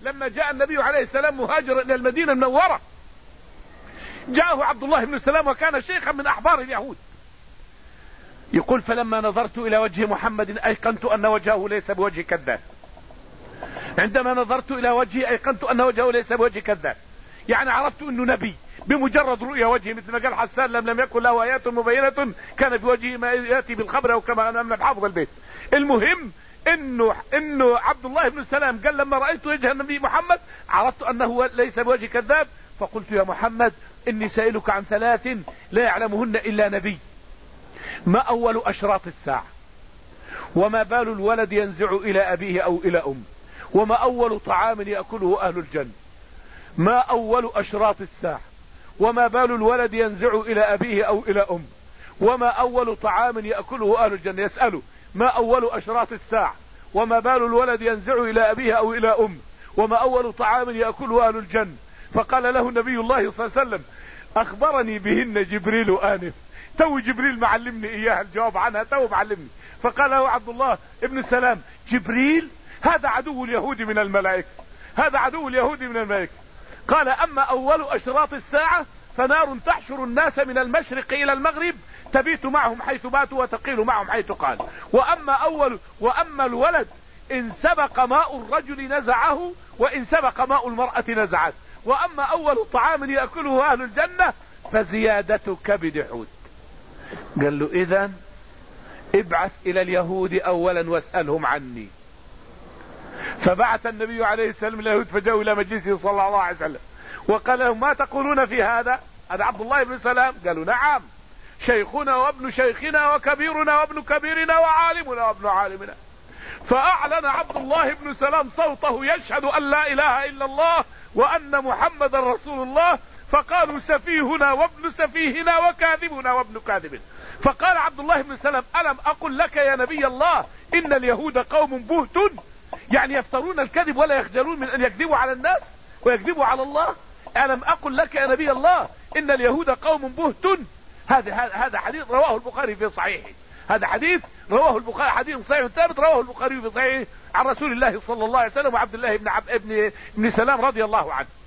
لما جاء النبي عليه السلام مهاجرا الى المدينة المنورة، جاءه عبد الله بن سلام وكان شيخا من احبار اليهود، يقول فلما نظرت الى وجه محمد ايقنت ان وجهه ليس بوجه كذاب. عندما نظرت الى وجهه ايقنت ان وجهه ليس بوجه كذاب، يعني عرفت انه نبي بمجرد رؤيا وجهه، مثل ما قال حسان لم يكن له ايات مبينة كان في وجهه ما ياتي بالخبر، او كما امنا بحافظ البيت. المهم انه عبد الله بن سلام قال لما رأيت وجه النبي محمد عرفت انه ليس بوجه كذاب، فقلت يا محمد اني سائلك عن 3 لا يعلمهن الا نبي: ما اول اشراط الساعة؟ وما بال الولد ينزع الى ابيه او الى امه؟ وما اول طعام يأكله اهل الجنة؟ ما اول اشراط الساعة؟ وما بال الولد ينزع الى ابيه او الى امه؟ وما اول طعام يأكله اهل الجنة؟ يسأله ما اول اشراط الساعة، وما بال الولد ينزع الى ابيه او الى امه، وما اول طعام يأكله اهل الجنة؟ فقال له نبي الله صلى الله عليه وسلم: اخبرني بهن جبريل انف، تو جبريل معلمني اياها، الجواب عنها تو معلمني. فقال له عبد الله ابن سلام: جبريل هذا عدو اليهود من الملائكة، هذا عدو اليهود من الملائكة. قال: اما اول اشراط الساعة فنار تحشر الناس من المشرق الى المغرب، تبيت معهم حيث باتوا وتقيل معهم حيث قال. واما الولد ان سبق ماء الرجل نزعه، وان سبق ماء المرأة نزعت. واما اول طعام يأكله اهل الجنة فزيادة كبد حوت. قال له: اذا ابعث الى اليهود اولا واسألهم عني. فبعث النبي عليه السلام اليهود فجاءوا الى مجلسه صلى الله عليه وسلم وقال لهم: ما تقولون في هذا؟ هذا عبد الله بن سلام. قالوا: نعم، شيخنا وابن شيخنا وكبيرنا وابن كبيرنا وعالمنا وابن عالمنا. فاعلن عبد الله بن سلام صوته يشهد ان لا اله الا الله وان محمد رسول الله. فقالوا: سفيهنا وابن سفيهنا وكاذبنا وابن كاذبنا. فقال عبد الله بن سلام: ألم أقل لك يا نبي الله إن اليهود قوم بهت، يعني يفترون الكذب ولا يخجلون من أن يكذبوا على الناس ويكذبوا على الله؟ ألم أقل لك يا نبي الله إن اليهود قوم بهت؟ هذا حديث رواه البخاري في صحيحه، هذا حديث رواه البخاري، حديث صحيح ثابت رواه البخاري في صحيحه عن رسول الله صلى الله عليه وسلم وعبد الله بن سلام رضي الله عنه.